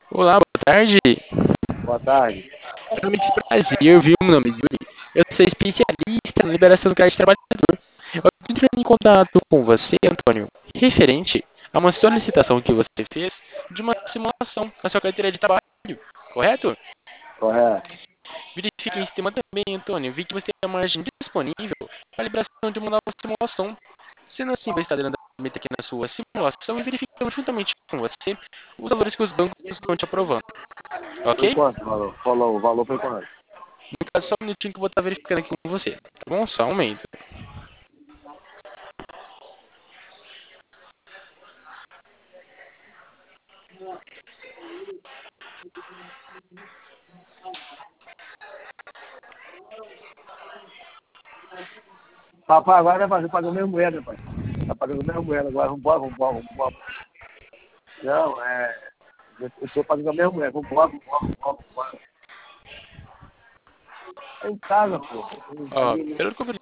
Olá, boa tarde. Boa tarde. Realmente prazer, viu? Meu nome é Yuri. Eu sou especialista na liberação do crédito trabalhador. Eu estou entrando em contato com você, Antônio, referente a uma solicitação que você fez de uma simulação na sua carteira de trabalho, correto? Correto. Verifiquei em sistema também, Antônio. Vi que você tem a margem disponível para a liberação de uma nova simulação. Sendo assim, vai estar dando aqui na sua simulação e verificando juntamente com você os valores que os bancos estão te aprovando, Foi ok? quanto o valor? Falou, o valor foi quanto? No caso, só um minutinho que eu vou estar verificando aqui com você. Tá bom? Só um momento. Papai, agora vai fazer pagar a mesma moeda, pai. Tá pagando a mesma moeda agora, vambora. Não, eu estou pagando a mesma moeda, vambora. Tá em casa, pô. Ó, pelo que eu